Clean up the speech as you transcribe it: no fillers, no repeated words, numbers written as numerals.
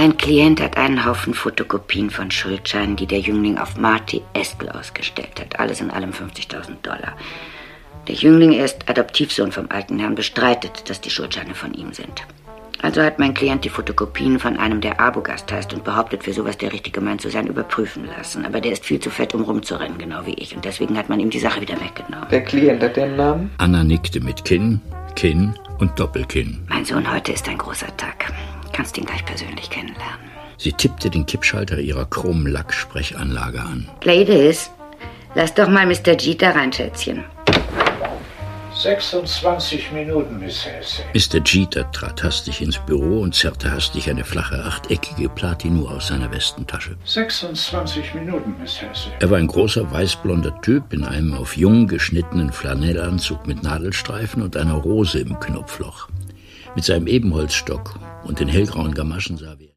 Mein Klient hat einen Haufen Fotokopien von Schuldscheinen, die der Jüngling auf Marty Estl ausgestellt hat. Alles in allem $50.000. Der Jüngling, er ist Adoptivsohn vom alten Herrn, bestreitet, dass die Schuldscheine von ihm sind. Also hat mein Klient die Fotokopien von einem, der Arbogast heißt und behauptet, für sowas der richtige Mann zu sein, überprüfen lassen. Aber der ist viel zu fett, um rumzurennen, genau wie ich. Und deswegen hat man ihm die Sache wieder weggenommen. Der Klient hat den Namen? Anna nickte mit Kinn, Kinn und Doppelkinn. Mein Sohn, heute ist ein großer Tag. Kannst ihn gleich persönlich kennenlernen. Sie tippte den Kippschalter ihrer chromen Lacksprechanlage an. Ladies, lass doch mal Mr. Jeter rein, Schätzchen. 26 Minuten, Miss Halsey. Mr. Jeter trat hastig ins Büro und zerrte hastig eine flache, achteckige Platino aus seiner Westentasche. 26 Minuten, Miss Halsey. Er war ein großer, weißblonder Typ in einem auf jung geschnittenen Flanellanzug mit Nadelstreifen und einer Rose im Knopfloch. Mit seinem Ebenholzstock und den hellgrauen Gamaschen sah